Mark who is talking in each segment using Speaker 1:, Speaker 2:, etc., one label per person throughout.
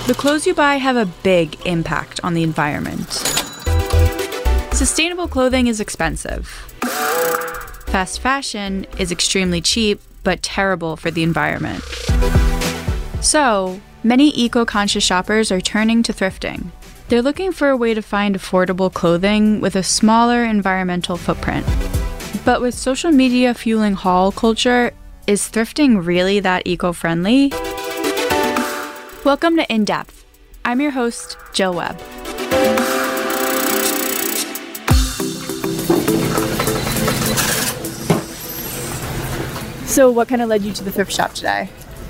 Speaker 1: The clothes you buy have a big impact on the environment. Sustainable clothing is expensive. Fast fashion is extremely cheap, but terrible for the environment. So, many eco-conscious shoppers are turning to thrifting. They're looking for a way to find affordable clothing with a smaller environmental footprint. But with social media fueling haul culture, is thrifting really that eco-friendly? Welcome to In Depth. I'm your host, Jill Webb. So what kind of led you to the thrift shop today?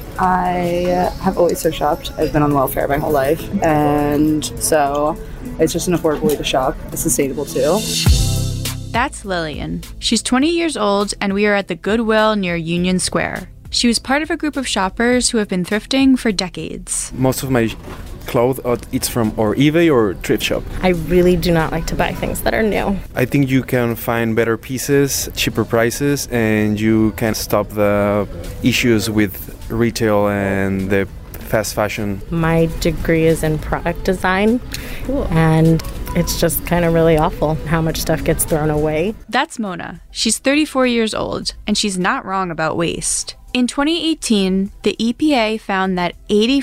Speaker 2: I have always thrift shopped. I've been on welfare my whole life, and so it's just an affordable way to shop. It's sustainable too.
Speaker 1: That's Lillian. She's 20 years old, and we are at the Goodwill near Union Square. She was part of a group of shoppers who have been thrifting for decades.
Speaker 3: Most of my clothes, it's from or eBay or thrift shop.
Speaker 4: I really do not like to buy things that are new.
Speaker 3: I think you can find better pieces, cheaper prices, and you can stop the issues with retail and the fast fashion.
Speaker 4: My degree is in product design, and it's just kind of really awful how much stuff gets thrown away.
Speaker 1: That's Mona. She's 34 years old, and she's not wrong about waste. In 2018, the EPA found that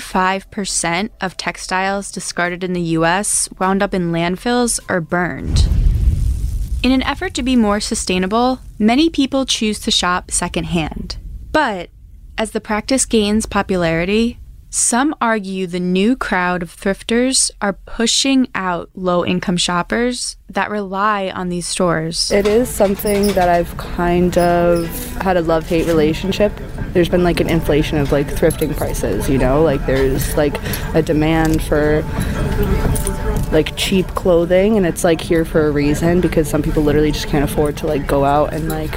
Speaker 1: 85% of textiles discarded in the U.S. wound up in landfills or burned. In an effort to be more sustainable, many people choose to shop secondhand. But as the practice gains popularity, some argue the new crowd of thrifters are pushing out low-income shoppers that rely on these stores.
Speaker 2: It is something that I've kind of had a love-hate relationship. There's been like an inflation of like thrifting prices, you know? Like there's like a demand for like cheap clothing, and it's like here for a reason because some people literally just can't afford to like go out and like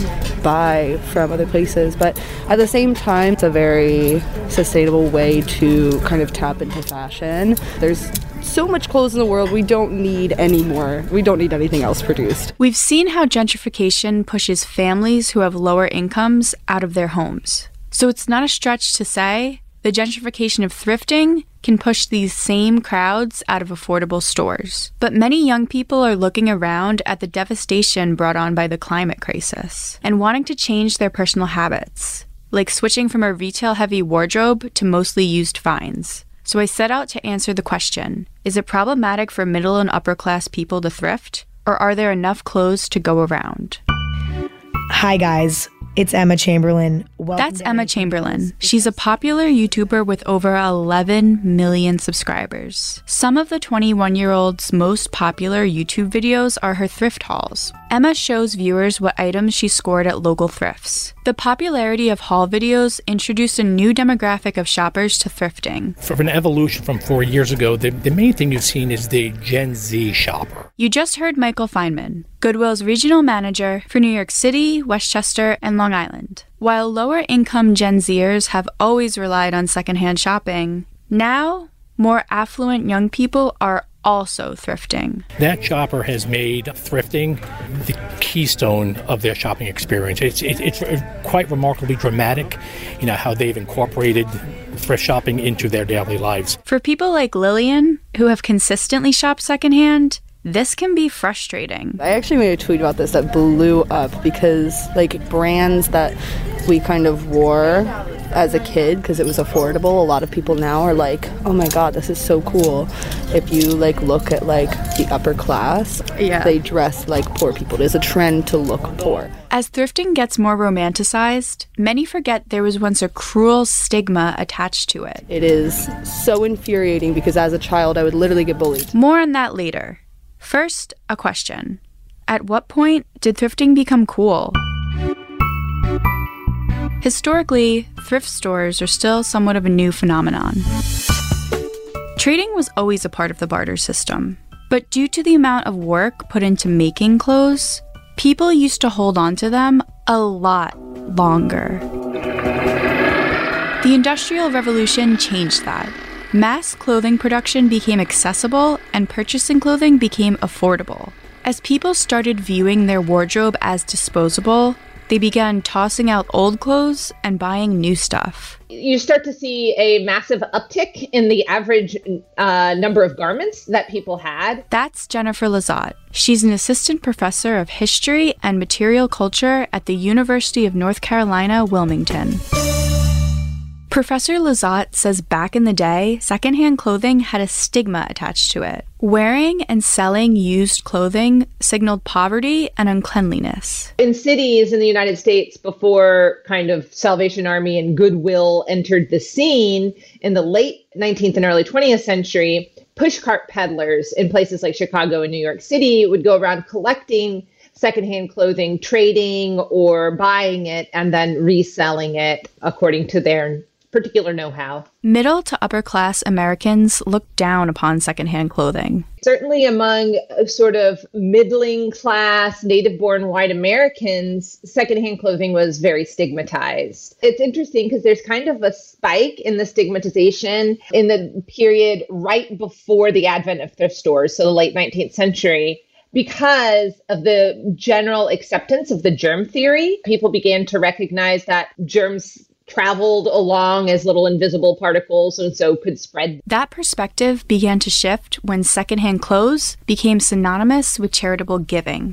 Speaker 2: buy from other places. But at the same time, it's a very sustainable way to kind of tap into fashion. There's so much clothes in the world, we don't need any more. We don't need anything else produced.
Speaker 1: We've seen how gentrification pushes families who have lower incomes out of their homes. So it's not a stretch to say the gentrification of thrifting can push these same crowds out of affordable stores. But many young people are looking around at the devastation brought on by the climate crisis and wanting to change their personal habits, like switching from a retail-heavy wardrobe to mostly used finds. So I set out to answer the question, is it problematic for middle and upper-class people to thrift, or are there enough clothes to go around?
Speaker 5: Hi guys, it's Emma Chamberlain.
Speaker 1: That's Emma Chamberlain. She's a popular YouTuber with over 11 million subscribers. Some of the 21-year-old's most popular YouTube videos are her thrift hauls. Emma shows viewers what items she scored at local thrifts. The popularity of haul videos introduced a new demographic of shoppers to thrifting.
Speaker 6: For an evolution from 4 years ago, the main thing you've seen is the Gen Z shopper.
Speaker 1: You just heard Michael Feynman, Goodwill's regional manager for New York City, Westchester, and Long Island. While lower-income Gen Zers have always relied on secondhand shopping, now more affluent young people are also thrifting.
Speaker 6: That shopper has made thrifting the keystone of their shopping experience. It's quite remarkably dramatic, you know, how they've incorporated thrift shopping into their daily lives.
Speaker 1: For people like Lillian, who have consistently shopped secondhand, this can be frustrating.
Speaker 2: I actually made a tweet about this that blew up because like brands that we kind of wore as a kid because it was affordable, a lot of people now are like, oh my god, this is so cool. If you like look at like the upper class, they dress like poor people. There's a trend to look poor.
Speaker 1: As thrifting gets more romanticized, many forget there was once a cruel stigma attached to it.
Speaker 2: It is so infuriating because as a child I would literally get bullied.
Speaker 1: More on that later. First, a question. At what point did thrifting become cool? Historically, thrift stores are still somewhat of a new phenomenon. Trading was always a part of the barter system, but due to the amount of work put into making clothes, people used to hold on to them a lot longer. The Industrial Revolution changed that. Mass clothing production became accessible and purchasing clothing became affordable. As people started viewing their wardrobe as disposable, They began tossing out old clothes and buying new stuff.
Speaker 7: You start to see a massive uptick in the average number of garments that people had.
Speaker 1: That's Jennifer Lizotte. She's an assistant professor of history and material culture at the University of North Carolina, Wilmington. Professor Lizotte says back in the day, secondhand clothing had a stigma attached to it. Wearing and selling used clothing signaled poverty and uncleanliness.
Speaker 7: In cities in the United States, before kind of Salvation Army and Goodwill entered the scene in the late 19th and early 20th century, pushcart peddlers in places like Chicago and New York City would go around collecting secondhand clothing, trading or buying it, and then reselling it according to their particular know-how.
Speaker 1: Middle to upper class Americans looked down upon secondhand clothing.
Speaker 7: Certainly among sort of middling class, native-born white Americans, secondhand clothing was very stigmatized. It's interesting because there's kind of a spike in the stigmatization in the period right before the advent of thrift stores, so the late 19th century. Because of the general acceptance of the germ theory, people began to recognize that germs traveled along as little invisible particles and so could spread.
Speaker 1: That perspective began to shift when secondhand clothes became synonymous with charitable giving.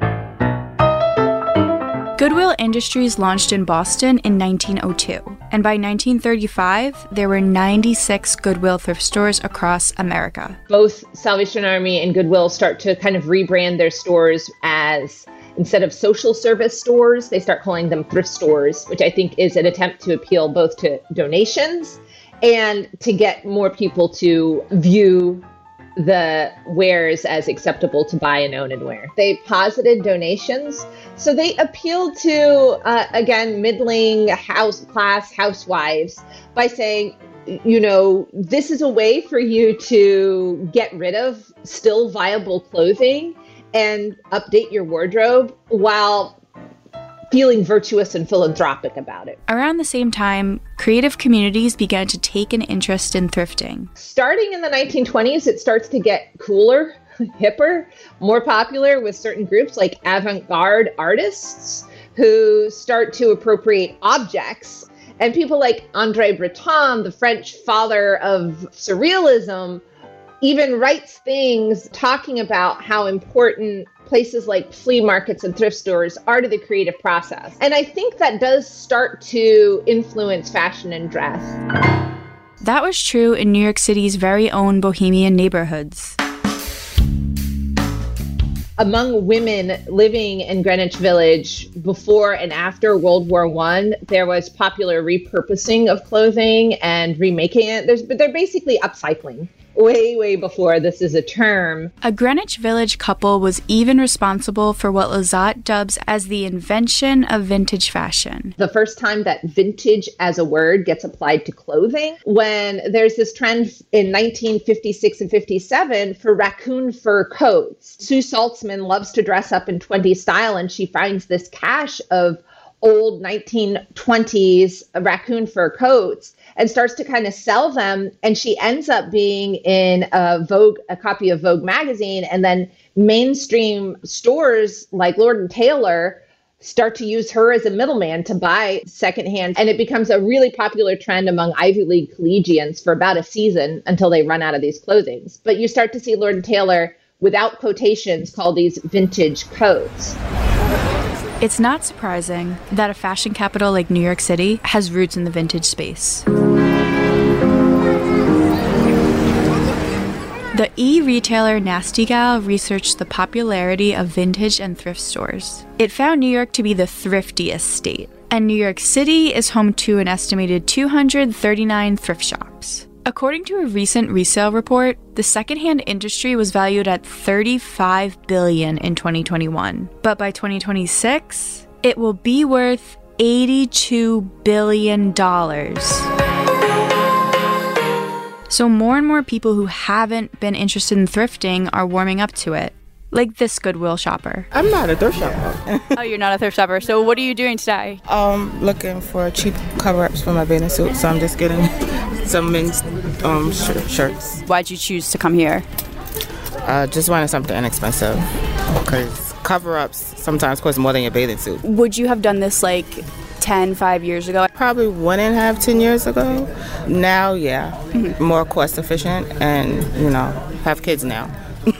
Speaker 1: Goodwill Industries launched in Boston in 1902, and by 1935, there were 96 Goodwill thrift stores across America.
Speaker 7: Both Salvation Army and Goodwill start to kind of rebrand their stores as, instead of social service stores, they start calling them thrift stores, which I think is an attempt to appeal both to donations and to get more people to view the wares as acceptable to buy and own and wear. They posited donations. So they appealed to, again, middling class housewives by saying, you know, this is a way for you to get rid of still viable clothing and update your wardrobe while feeling virtuous and philanthropic about it.
Speaker 1: Around the same time, creative communities began to take an interest in thrifting.
Speaker 7: Starting in the 1920s, it starts to get cooler, hipper, more popular with certain groups like avant-garde artists who start to appropriate objects. And people like André Breton, the French father of surrealism, even writes things talking about how important places like flea markets and thrift stores are to the creative process. And I think that does start to influence fashion and dress.
Speaker 1: That was true in New York City's very own bohemian neighborhoods.
Speaker 7: Among women living in Greenwich Village before and after World War I, there was popular repurposing of clothing and remaking it. They're basically upcycling. Way before this is a term.
Speaker 1: A Greenwich Village couple was even responsible for what Lizotte dubs as the invention of vintage fashion.
Speaker 7: The first time that vintage as a word gets applied to clothing, when there's this trend in 1956 and 57 for raccoon fur coats. Sue Saltzman loves to dress up in 20s style, and she finds this cache of old 1920s raccoon fur coats and starts to kind of sell them. And she ends up being in a copy of Vogue magazine. And then mainstream stores like Lord & Taylor start to use her as a middleman to buy secondhand. And it becomes a really popular trend among Ivy League collegians for about a season until they run out of these clothings. But you start to see Lord & Taylor, without quotations, call these vintage coats.
Speaker 1: It's not surprising that a fashion capital like New York City has roots in the vintage space. The e-retailer Nasty Gal researched the popularity of vintage and thrift stores. It found New York to be the thriftiest state, and New York City is home to an estimated 239 thrift shops. According to a recent resale report, the secondhand industry was valued at $35 billion in 2021. But by 2026, it will be worth $82 billion. So more and more people who haven't been interested in thrifting are warming up to it. Like this Goodwill shopper.
Speaker 8: I'm not a thrift shopper.
Speaker 9: Oh, you're not a thrift shopper. So what are you doing today?
Speaker 8: Looking for cheap cover-ups for my bathing suit. So I'm just getting some men's shirts.
Speaker 9: Why'd you choose to come here?
Speaker 8: Just wanted something inexpensive because cover-ups sometimes cost more than your bathing suit.
Speaker 9: Would you have done this like 5 years ago?
Speaker 8: Probably 1.5, 10 years ago. Now, yeah, more cost efficient and, have kids now.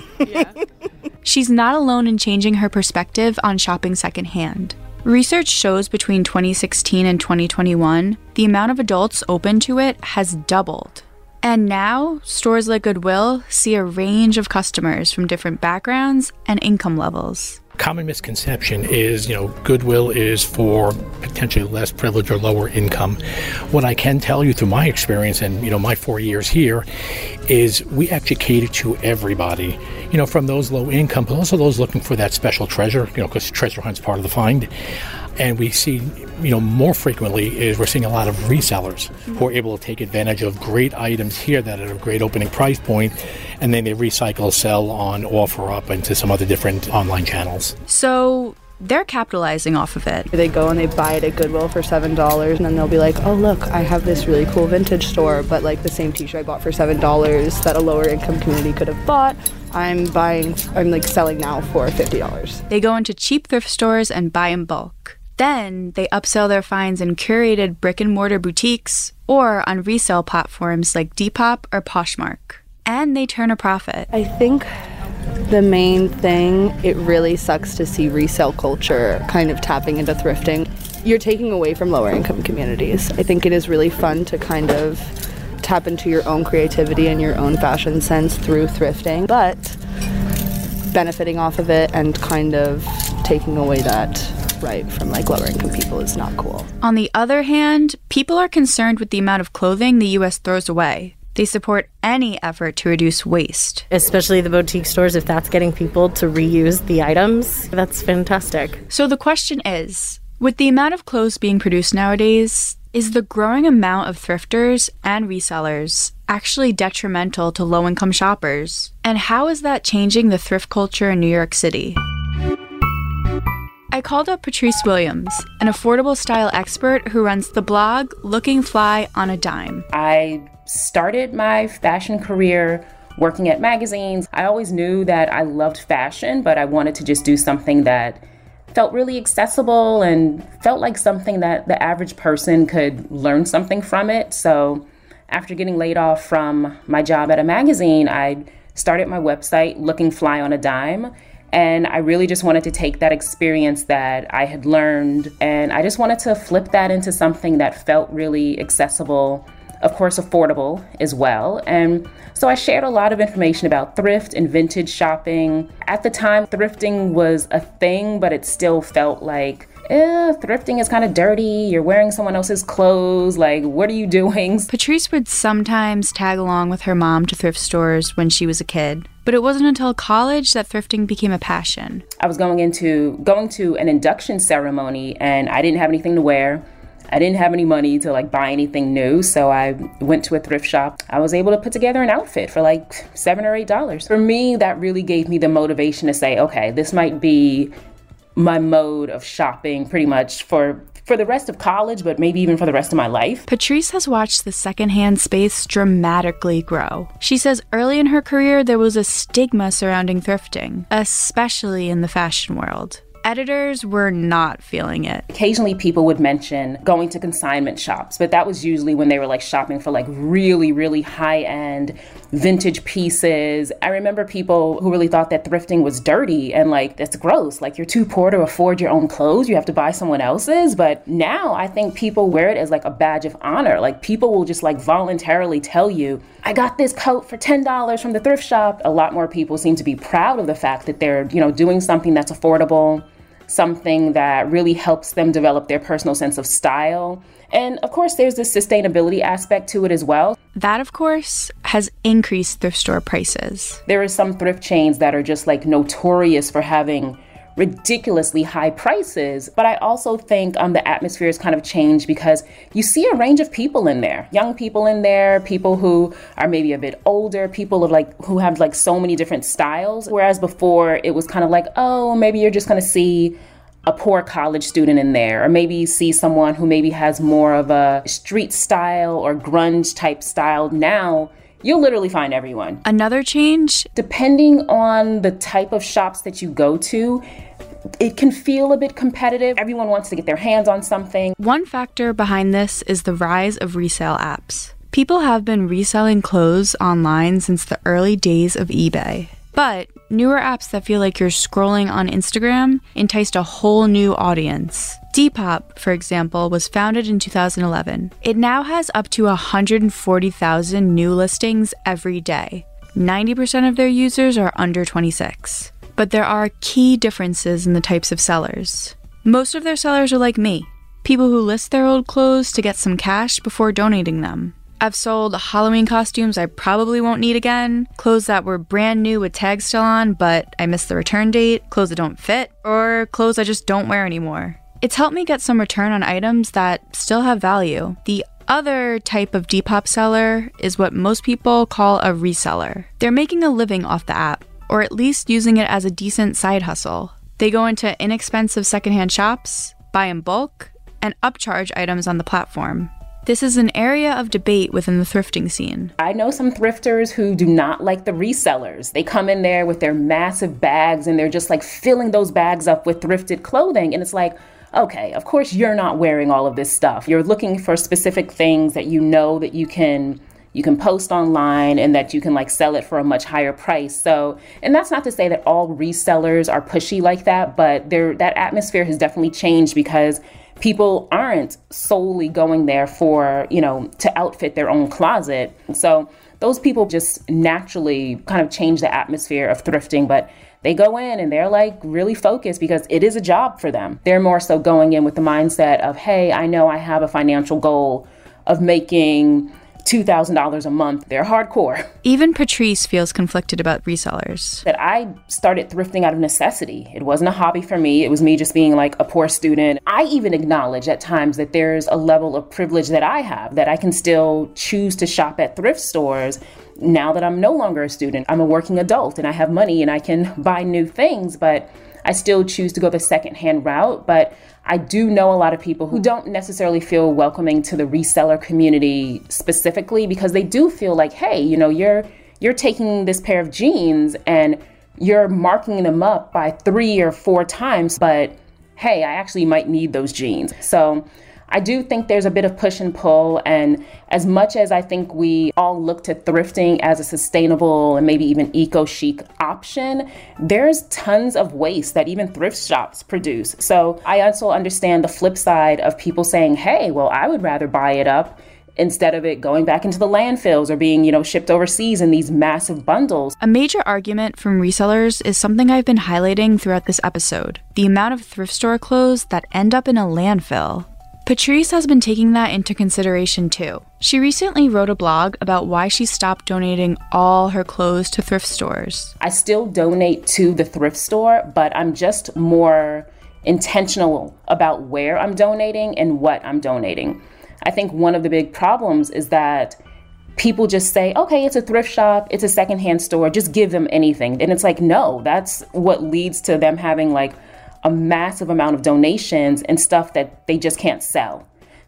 Speaker 1: She's not alone in changing her perspective on shopping secondhand. Research shows between 2016 and 2021, the amount of adults open to it has doubled. And now, stores like Goodwill see a range of customers from different backgrounds and income levels.
Speaker 6: Common misconception is, Goodwill is for potentially less privileged or lower income. What I can tell you through my experience and, my 4 years here is we actually cater to everybody, from those low income, but also those looking for that special treasure, because treasure hunt's part of the find. And we see, more frequently is we're seeing a lot of resellers who are able to take advantage of great items here that are a great opening price point, and then they recycle, sell on, offer up into some other different online channels.
Speaker 1: So they're capitalizing off of it.
Speaker 2: They go and they buy it at Goodwill for $7, and then they'll be like, oh, look, I have this really cool vintage store, but like the same t-shirt I bought for $7 that a lower income community could have bought, I'm selling now for $50.
Speaker 1: They go into cheap thrift stores and buy in bulk. Then they upsell their finds in curated brick-and-mortar boutiques or on resale platforms like Depop or Poshmark. And they turn a profit.
Speaker 2: I think the main thing, it really sucks to see resale culture kind of tapping into thrifting. You're taking away from lower income communities. I think it is really fun to kind of tap into your own creativity and your own fashion sense through thrifting, but benefiting off of it and kind of taking away that right from lower income people is not cool.
Speaker 1: On the other hand, people are concerned with the amount of clothing the U.S. throws away. They support any effort to reduce waste.
Speaker 4: Especially the boutique stores, if that's getting people to reuse the items, that's fantastic.
Speaker 1: So the question is, with the amount of clothes being produced nowadays, is the growing amount of thrifters and resellers actually detrimental to low-income shoppers? And how is that changing the thrift culture in New York City? I called up Patrice Williams, an affordable style expert who runs the blog Looking Fly on a Dime.
Speaker 10: I started my fashion career working at magazines. I always knew that I loved fashion, but I wanted to just do something that felt really accessible and felt like something that the average person could learn something from it. So after getting laid off from my job at a magazine, I started my website, Looking Fly on a Dime. And I really just wanted to take that experience that I had learned, and I just wanted to flip that into something that felt really accessible, of course, affordable as well. And so I shared a lot of information about thrift and vintage shopping. At the time, thrifting was a thing, but it still felt like, thrifting is kind of dirty. You're wearing someone else's clothes. What are you doing?
Speaker 1: Patrice would sometimes tag along with her mom to thrift stores when she was a kid. But it wasn't until college that thrifting became a passion.
Speaker 10: I was going to an induction ceremony, and I didn't have anything to wear. I didn't have any money to buy anything new, so I went to a thrift shop. I was able to put together an outfit for $7 or $8. For me, that really gave me the motivation to say, okay, this might be my mode of shopping pretty much for the rest of college, but maybe even for the rest of my life.
Speaker 1: Patrice has watched the secondhand space dramatically grow. She says early in her career, there was a stigma surrounding thrifting, especially in the fashion world. Editors were not feeling it.
Speaker 10: Occasionally people would mention going to consignment shops, but that was usually when they were shopping for really, really high-end vintage pieces. I remember people who really thought that thrifting was dirty and that's gross. You're too poor to afford your own clothes. You have to buy someone else's. But now I think people wear it as a badge of honor. People will just voluntarily tell you, I got this coat for $10 from the thrift shop. A lot more people seem to be proud of the fact that they're, doing something that's affordable, something that really helps them develop their personal sense of style. And of course, there's this sustainability aspect to it as well.
Speaker 1: That, of course, has increased thrift store prices.
Speaker 10: There are some thrift chains that are just notorious for having ridiculously high prices. But I also think the atmosphere has kind of changed because you see a range of people in there, young people in there, people who are maybe a bit older, people who have so many different styles. Whereas before it was kind of oh, maybe you're just going to see a poor college student in there, or maybe see someone who maybe has more of a street style or grunge type style. Now you'll literally find everyone.
Speaker 1: Another change?
Speaker 10: Depending on the type of shops that you go to, it can feel a bit competitive. Everyone wants to get their hands on something.
Speaker 1: One factor behind this is the rise of resale apps. People have been reselling clothes online since the early days of eBay. But newer apps that feel like you're scrolling on Instagram enticed a whole new audience. Depop, for example, was founded in 2011. It now has up to 140,000 new listings every day. 90% of their users are under 26. But there are key differences in the types of sellers. Most of their sellers are like me, people who list their old clothes to get some cash before donating them. I've sold Halloween costumes I probably won't need again, clothes that were brand new with tags still on, but I missed the return date, clothes that don't fit, or clothes I just don't wear anymore. It's helped me get some return on items that still have value. The other type of Depop seller is what most people call a reseller. They're making a living off the app, or at least using it as a decent side hustle. They go into inexpensive secondhand shops, buy in bulk, and upcharge items on the platform. This is an area of debate within the thrifting scene.
Speaker 10: I know some thrifters who do not like the resellers. They come in there with their massive bags and they're just like filling those bags up with thrifted clothing. And it's like, okay, of course you're not wearing all of this stuff. You're looking for specific things that you know that you can post online and that you can like sell it for a much higher price. So, and that's not to say that all resellers are pushy like that, but that atmosphere has definitely changed because people aren't solely going there for, to outfit their own closet. So those people just naturally kind of change the atmosphere of thrifting, but they go in and they're like really focused because it is a job for them. They're more so going in with the mindset of, hey, I know I have a financial goal of making $2,000 a month. They're hardcore.
Speaker 1: Even Patrice feels conflicted about resellers.
Speaker 10: That I started thrifting out of necessity. It wasn't a hobby for me. It was me just being like a poor student. I even acknowledge at times that there's a level of privilege that I have, that I can still choose to shop at thrift stores now that I'm no longer a student. I'm a working adult and I have money and I can buy new things, but I still choose to go the secondhand route. But I do know a lot of people who don't necessarily feel welcoming to the reseller community specifically because they do feel like, hey, you're taking this pair of jeans and you're marking them up by 3 or 4 times, but hey, I actually might need those jeans. So I do think there's a bit of push and pull, and as much as I think we all look to thrifting as a sustainable and maybe even eco-chic option, there's tons of waste that even thrift shops produce. So I also understand the flip side of people saying, hey, well, I would rather buy it up instead of it going back into the landfills or being, shipped overseas in these massive bundles.
Speaker 1: A major argument from resellers is something I've been highlighting throughout this episode: the amount of thrift store clothes that end up in a landfill. Patrice has been taking that into consideration too. She recently wrote a blog about why she stopped donating all her clothes to thrift stores.
Speaker 10: I still donate to the thrift store, but I'm just more intentional about where I'm donating and what I'm donating. I think one of the big problems is that people just say, okay, it's a thrift shop, it's a secondhand store, just give them anything. And it's like, no, that's what leads to them having like a massive amount of donations and stuff that they just can't sell.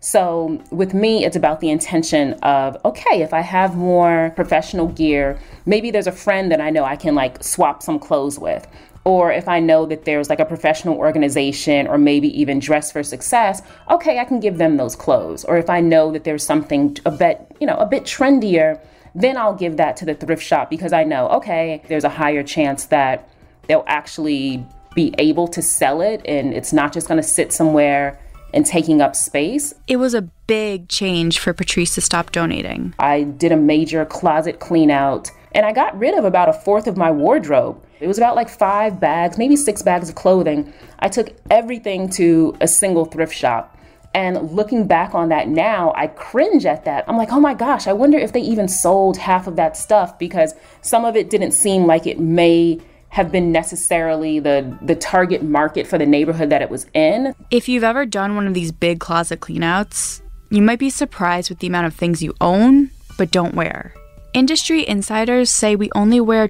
Speaker 10: So with me, it's about the intention of, okay, if I have more professional gear, maybe there's a friend that I know I can like swap some clothes with. Or if I know that there's like a professional organization or maybe even Dress for Success, okay, I can give them those clothes. Or if I know that there's something a bit trendier, then I'll give that to the thrift shop because I know, okay, there's a higher chance that they'll actually be able to sell it and it's not just going to sit somewhere and taking up space.
Speaker 1: It was a big change for Patrice to stop donating.
Speaker 10: I did a major closet clean out and I got rid of about 1/4 of my wardrobe. It was about like 5 bags, maybe 6 bags of clothing. I took everything to a single thrift shop. And looking back on that now, I cringe at that. I'm like, oh my gosh, I wonder if they even sold half of that stuff because some of it didn't seem like it may have been necessarily the target market for the neighborhood that it was in.
Speaker 1: If you've ever done one of these big closet cleanouts, you might be surprised with the amount of things you own but don't wear. Industry insiders say we only wear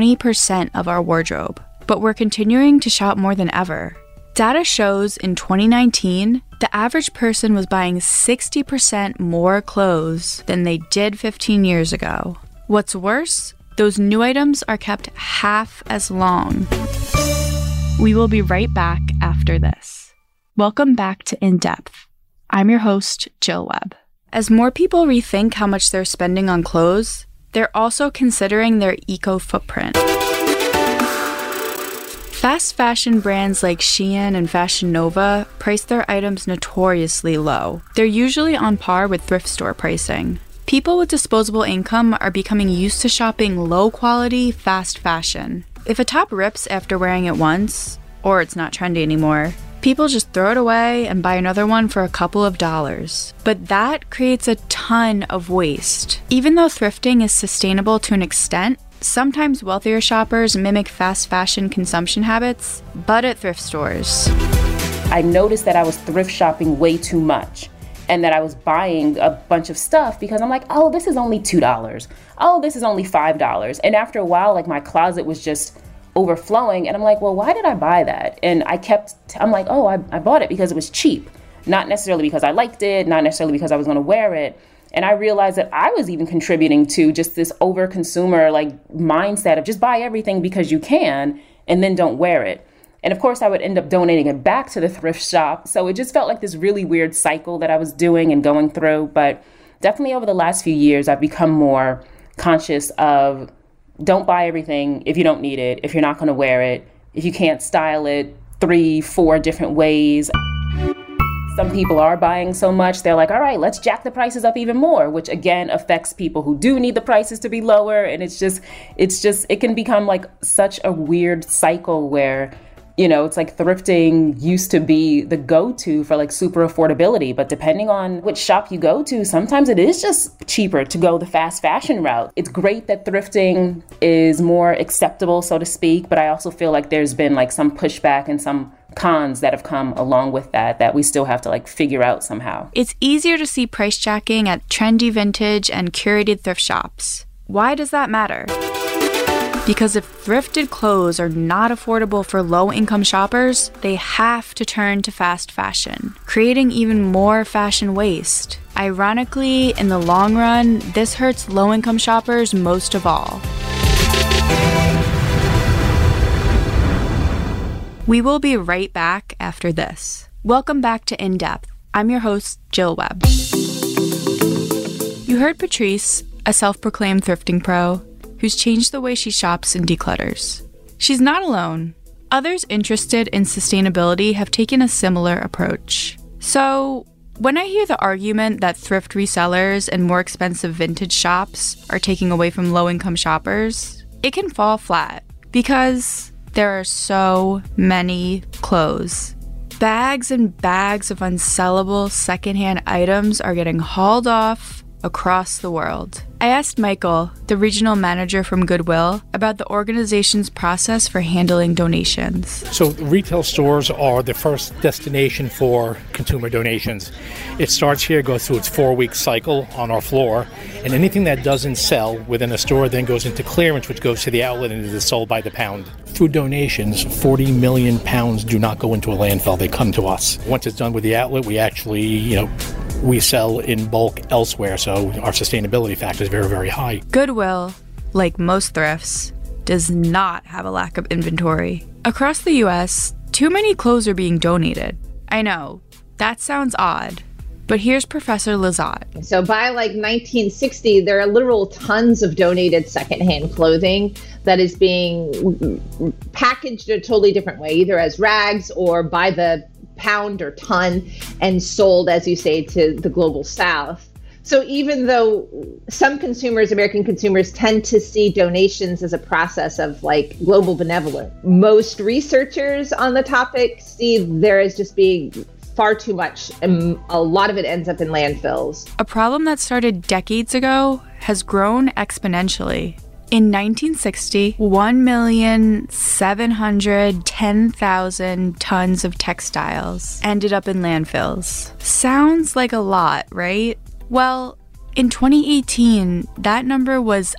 Speaker 1: 20% of our wardrobe, but we're continuing to shop more than ever. Data shows in 2019, the average person was buying 60% more clothes than they did 15 years ago. What's worse, those new items are kept half as long. We will be right back after this. Welcome back to In Depth. I'm your host, Jill Webb. As more people rethink how much they're spending on clothes, they're also considering their eco-footprint. Fast fashion brands like Shein and Fashion Nova price their items notoriously low. They're usually on par with thrift store pricing. People with disposable income are becoming used to shopping low-quality, fast fashion. If a top rips after wearing it once, or it's not trendy anymore, people just throw it away and buy another one for a couple of dollars. But that creates a ton of waste. Even though thrifting is sustainable to an extent, sometimes wealthier shoppers mimic fast fashion consumption habits, but at thrift stores.
Speaker 10: I noticed that I was thrift shopping way too much and that I was buying a bunch of stuff because I'm like, oh, this is only $2. Oh, this is only $5. And after a while, like my closet was just overflowing and I'm like, well, why did I buy that? And I'm like, oh, I bought it because it was cheap. Not necessarily because I liked it, not necessarily because I was going to wear it. And I realized that I was even contributing to just this over-consumer mindset of just buy everything because you can and then don't wear it. And of course, I would end up donating it back to the thrift shop. So it just felt like this really weird cycle that I was doing and going through. But definitely over the last few years, I've become more conscious of don't buy everything if you don't need it, if you're not going to wear it, if you can't style it 3-4 different ways. Some people are buying so much, they're like, all right, let's jack the prices up even more, which again affects people who do need the prices to be lower. And it can become like such a weird cycle where, it's like thrifting used to be the go-to for like super affordability. But depending on which shop you go to, sometimes it is just cheaper to go the fast fashion route. It's great that thrifting is more acceptable, so to speak. But I also feel like there's been like some pushback and some cons that have come along with that we still have to like figure out somehow.
Speaker 1: It's easier to see price jacking at trendy vintage and curated thrift shops. Why does that matter? Because if thrifted clothes are not affordable for low-income shoppers, they have to turn to fast fashion, creating even more fashion waste. Ironically, in the long run, this hurts low-income shoppers most of all. We will be right back after this. Welcome back to In Depth. I'm your host, Jill Webb. You heard Patrice, a self-proclaimed thrifting pro, who's changed the way she shops and declutters. She's not alone. Others interested in sustainability have taken a similar approach. So, when I hear the argument that thrift resellers and more expensive vintage shops are taking away from low-income shoppers, it can fall flat because there are so many clothes. Bags and bags of unsellable secondhand items are getting hauled off across the world. I asked Michael, the regional manager from Goodwill, about the organization's process for handling donations.
Speaker 6: So retail stores are the first destination for consumer donations. It starts here, goes through its 4-week cycle on our floor, and anything that doesn't sell within a store then goes into clearance, which goes to the outlet and is sold by the pound. Through donations, 40 million pounds do not go into a landfill. They come to us. Once it's done with the outlet, we actually, we sell in bulk elsewhere, so our sustainability factor is very, very high.
Speaker 1: Goodwill, like most thrifts, does not have a lack of inventory. Across the U.S., too many clothes are being donated. I know, that sounds odd, but here's Professor Lizotte.
Speaker 7: So by 1960, there are literal tons of donated secondhand clothing that is being packaged a totally different way, either as rags or by the pound or ton and sold, as you say, to the global south. So even though some consumers, American consumers, tend to see donations as a process of global benevolence, most researchers on the topic see there as just being far too much, and a lot of it ends up in landfills.
Speaker 1: A problem that started decades ago has grown exponentially. In 1960, 1,710,000 tons of textiles ended up in landfills. Sounds like a lot, right? Well, in 2018, that number was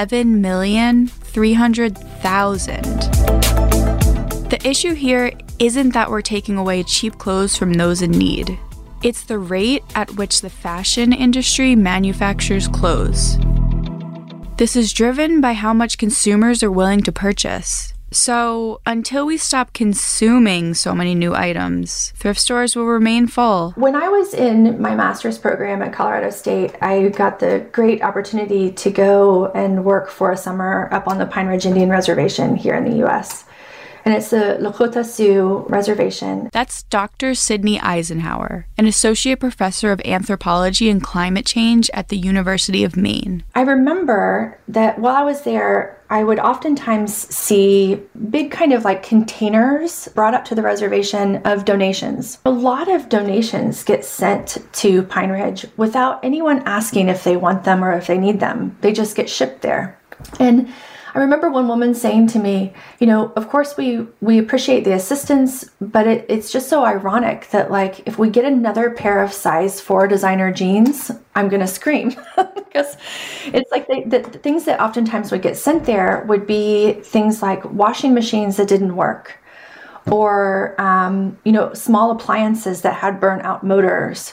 Speaker 1: 11,300,000. The issue here isn't that we're taking away cheap clothes from those in need. It's the rate at which the fashion industry manufactures clothes. This is driven by how much consumers are willing to purchase. So, until we stop consuming so many new items, thrift stores will remain full.
Speaker 11: When I was in my master's program at Colorado State, I got the great opportunity to go and work for a summer up on the Pine Ridge Indian Reservation here in the U.S. And it's the Lakota Sioux Reservation.
Speaker 1: That's Dr. Sydney Eisenhower, an associate professor of anthropology and climate change at the University of Maine.
Speaker 11: I remember that while I was there, I would oftentimes see big kind of like containers brought up to the reservation of donations. A lot of donations get sent to Pine Ridge without anyone asking if they want them or if they need them. They just get shipped there. And I remember one woman saying to me, you know, of course we appreciate the assistance, but it's just so ironic that like if we get another pair of size 4 designer jeans, I'm going to scream because it's like the things that oftentimes would get sent there would be things like washing machines that didn't work or, small appliances that had burnt out motors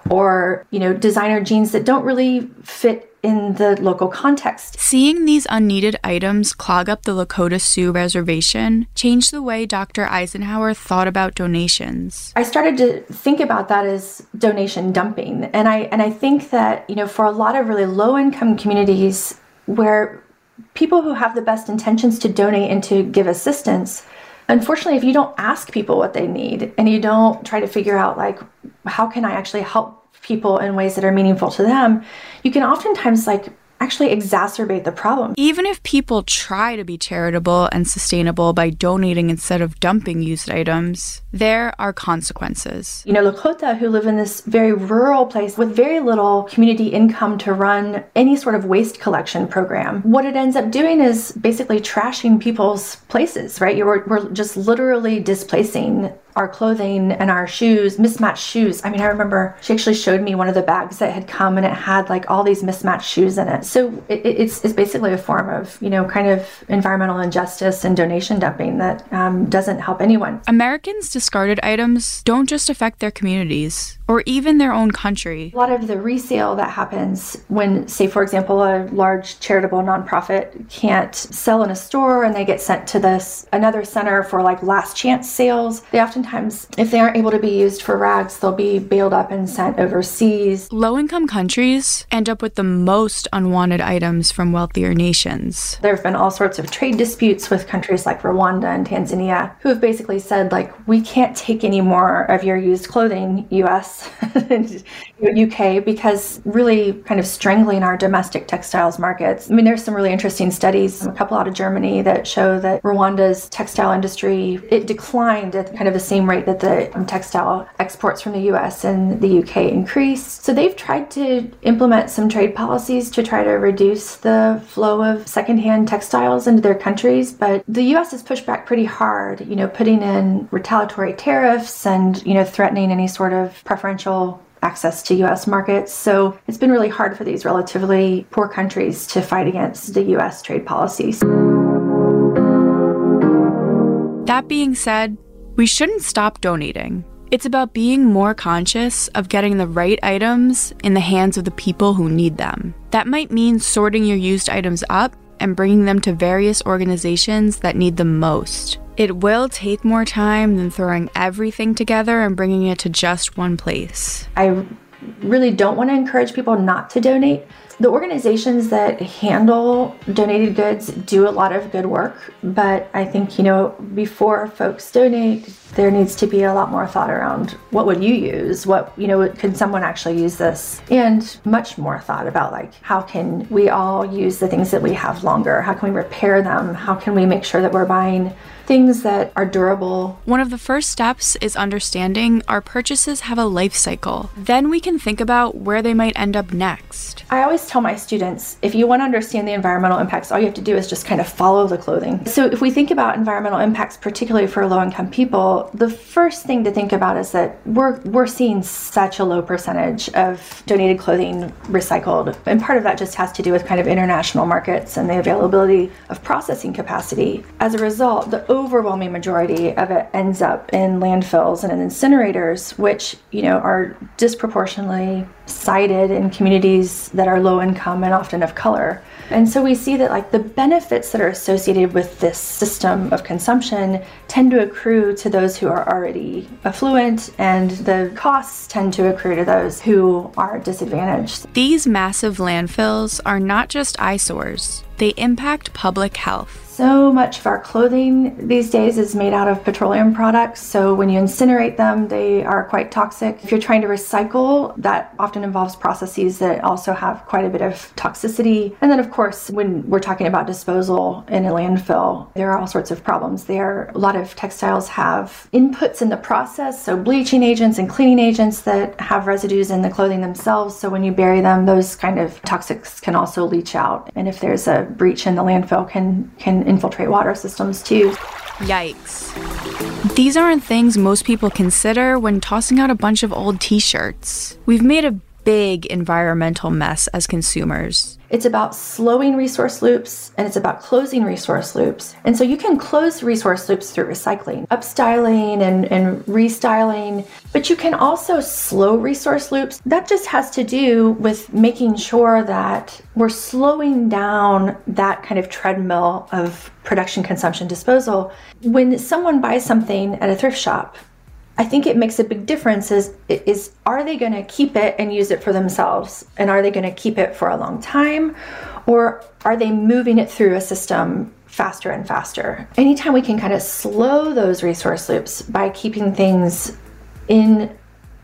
Speaker 11: or, designer jeans that don't really fit in the local context.
Speaker 1: Seeing these unneeded items clog up the Lakota Sioux Reservation changed the way Dr. Eisenhower thought about donations.
Speaker 11: I started to think about that as donation dumping. And I think that, for a lot of really low-income communities where people who have the best intentions to donate and to give assistance, unfortunately, if you don't ask people what they need and you don't try to figure out, like, how can I actually help people in ways that are meaningful to them, you can oftentimes actually exacerbate the problem.
Speaker 1: Even if people try to be charitable and sustainable by donating instead of dumping used items, there are consequences.
Speaker 11: Lakota who live in this very rural place with very little community income to run any sort of waste collection program, what it ends up doing is basically trashing people's places, right? We're just literally displacing our clothing and our shoes, mismatched shoes. I remember she actually showed me one of the bags that had come and it had all these mismatched shoes in it. So it's basically a form of, kind of environmental injustice and donation dumping that doesn't help anyone.
Speaker 1: Americans' discarded items don't just affect their communities or even their own country.
Speaker 11: A lot of the resale that happens when, say, for example, a large charitable nonprofit can't sell in a store and they get sent to another center for last chance sales. They oftentimes, if they aren't able to be used for rags, they'll be bailed up and sent overseas.
Speaker 1: Low-income countries end up with the most unwanted items from wealthier nations.
Speaker 11: There have been all sorts of trade disputes with countries like Rwanda and Tanzania who have basically said, we can't take any more of your used clothing, US and UK, because really kind of strangling our domestic textiles markets. There's some really interesting studies, a couple out of Germany, that show that Rwanda's textile industry, it declined at kind of the same rate that the textile exports from the US and the UK increased. So they've tried to implement some trade policies to try to reduce the flow of secondhand textiles into their countries, but the US has pushed back pretty hard, putting in retaliatory tariffs and, threatening any sort of preferential access to US markets. So it's been really hard for these relatively poor countries to fight against the US trade policies.
Speaker 1: That being said, we shouldn't stop donating. It's about being more conscious of getting the right items in the hands of the people who need them. That might mean sorting your used items up and bringing them to various organizations that need them most. It will take more time than throwing everything together and bringing it to just one place.
Speaker 11: I really don't want to encourage people not to donate. The organizations that handle donated goods do a lot of good work, but I think, before folks donate, there needs to be a lot more thought around what would you use? What, could someone actually use this? And much more thought about how can we all use the things that we have longer? How can we repair them? How can we make sure that we're buying things that are durable?
Speaker 1: One of the first steps is understanding our purchases have a life cycle. Then we can think about where they might end up next.
Speaker 11: I always tell my students, if you want to understand the environmental impacts, all you have to do is just kind of follow the clothing. So if we think about environmental impacts, particularly for low-income people, the first thing to think about is that we're seeing such a low percentage of donated clothing recycled. And part of that just has to do with kind of international markets and the availability of processing capacity. As a result, the overwhelming majority of it ends up in landfills and in incinerators, which, are disproportionately sited in communities that are low income and often of color. And so we see that the benefits that are associated with this system of consumption tend to accrue to those who are already affluent, and the costs tend to accrue to those who are disadvantaged.
Speaker 1: These massive landfills are not just eyesores. They impact public health.
Speaker 11: So much of our clothing these days is made out of petroleum products, so when you incinerate them, they are quite toxic. If you're trying to recycle, that often involves processes that also have quite a bit of toxicity. And then, of course, when we're talking about disposal in a landfill, there are all sorts of problems there. A lot of textiles have inputs in the process, so bleaching agents and cleaning agents that have residues in the clothing themselves, so when you bury them, those kind of toxics can also leach out. And if there's a breach in the landfill, can infiltrate water systems too.
Speaker 1: Yikes. These aren't things most people consider when tossing out a bunch of old t-shirts. We've made a big environmental mess as consumers.
Speaker 11: It's about slowing resource loops, and it's about closing resource loops. And so you can close resource loops through recycling, upstyling and restyling, but you can also slow resource loops. That just has to do with making sure that we're slowing down that kind of treadmill of production, consumption, disposal. When someone buys something at a thrift shop, I think it makes a big difference is are they going to keep it and use it for themselves? And are they going to keep it for a long time? Or are they moving it through a system faster and faster? Anytime we can kind of slow those resource loops by keeping things in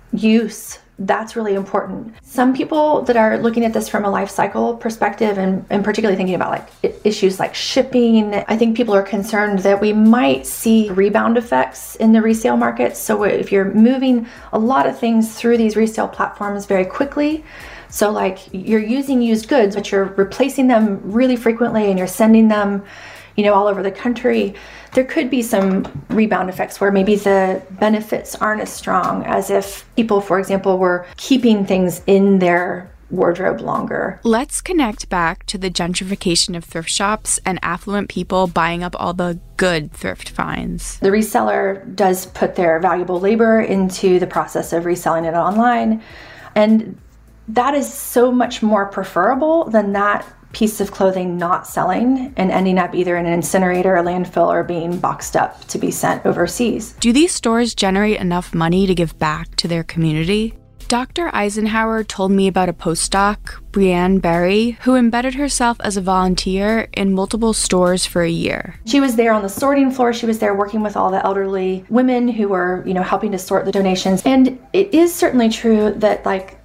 Speaker 11: use, that's really important. Some people that are looking at this from a life cycle perspective and particularly thinking about issues like shipping, I think people are concerned that we might see rebound effects in the resale market. So if you're moving a lot of things through these resale platforms very quickly, so you're using used goods, but you're replacing them really frequently and you're sending them all over the country, there could be some rebound effects where maybe the benefits aren't as strong as if people, for example, were keeping things in their wardrobe longer.
Speaker 1: Let's connect back to the gentrification of thrift shops and affluent people buying up all the good thrift finds.
Speaker 11: The reseller does put their valuable labor into the process of reselling it online, and that is so much more preferable than that piece of clothing not selling and ending up either in an incinerator, a landfill, or being boxed up to be sent overseas.
Speaker 1: Do these stores generate enough money to give back to their community? Dr. Eisenhower told me about a postdoc, Brianne Berry, who embedded herself as a volunteer in multiple stores for a year.
Speaker 11: She was there on the sorting floor. She was there working with all the elderly women who were, helping to sort the donations. And it is certainly true that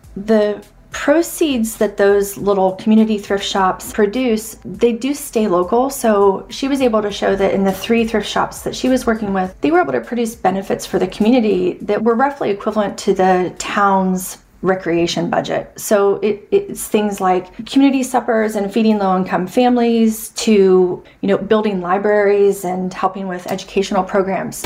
Speaker 11: the proceeds that those little community thrift shops produce, they do stay local. So she was able to show that in the 3 thrift shops that she was working with, they were able to produce benefits for the community that were roughly equivalent to the town's recreation budget. So it's things like community suppers and feeding low-income families to, building libraries and helping with educational programs.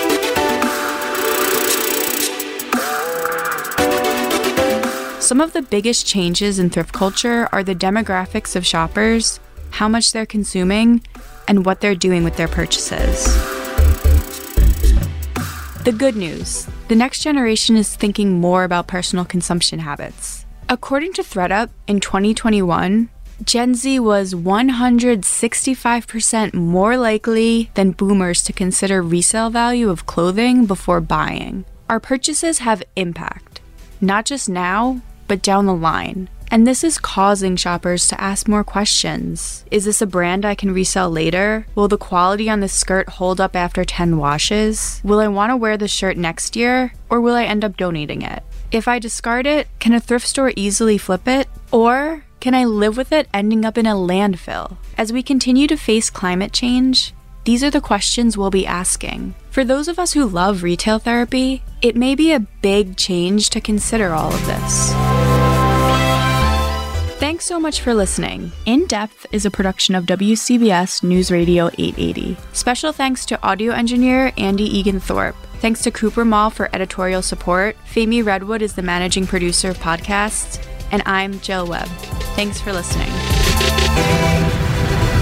Speaker 1: Some of the biggest changes in thrift culture are the demographics of shoppers, how much they're consuming, and what they're doing with their purchases. The good news, the next generation is thinking more about personal consumption habits. According to ThredUp, in 2021, Gen Z was 165% more likely than boomers to consider resale value of clothing before buying. Our purchases have impact, not just now, but down the line. And this is causing shoppers to ask more questions. Is this a brand I can resell later? Will the quality on this skirt hold up after 10 washes? Will I want to wear the shirt next year? Or will I end up donating it? If I discard it, can a thrift store easily flip it? Or can I live with it ending up in a landfill? As we continue to face climate change, these are the questions we'll be asking. For those of us who love retail therapy, it may be a big change to consider all of this. Thanks so much for listening. In Depth is a production of WCBS News Radio 880. Special thanks to audio engineer Andy Egan-Thorpe. Thanks to Cooper Mall for editorial support. Famie Redwood is the managing producer of podcasts. And I'm Jill Webb. Thanks for listening.